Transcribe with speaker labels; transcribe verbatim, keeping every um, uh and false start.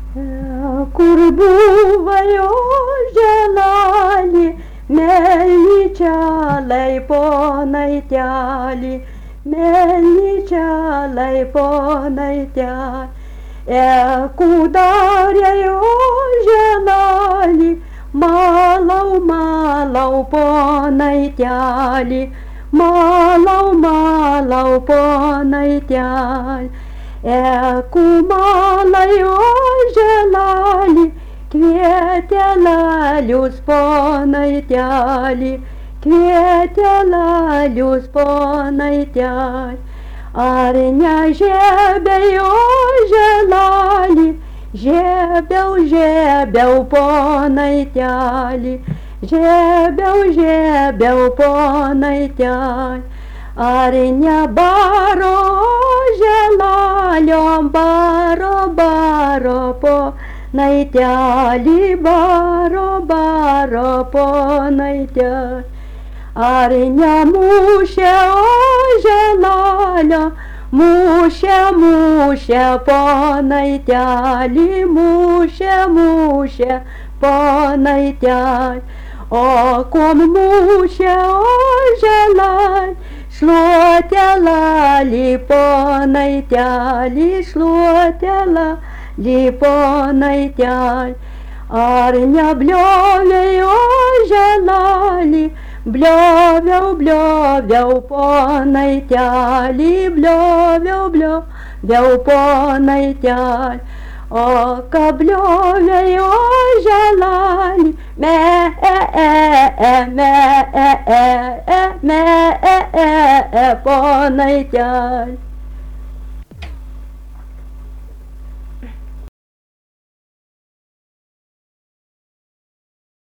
Speaker 1: Kur buvo jo želali, melničelai ponaitelį, melničelai ponaitelį. Eku darė jo želali, malau, malau ponaitelį, malau, malau ponaitelį. Eku malai jo želali, kvietė lalius ponaitelį, kvietė lalius ponaitelį. Ar nežiebiau jo želali, žiebiau, žiebiau ponaitelį, žiebiau, žiebiau ponaitelį. Ar nebaro želalio, baro, baro ponaitelį, baro, baro ponaitelį. Ar nemušė o želalio, mušė, mušė ponaitelį, mušė, mušė ponaitelį. O kom mušė o želalį, šluotė lalį ponaitelį, šluotė lalį ponaitelį. Ar nebliovė jo želalį, blioviau, blioviau ponaitelį, blioviau, blioviau ponaitelį. O ka bliovė jo želalį, me, e, e, e, me, e, e, e, me, e, e, e, ponaitelį.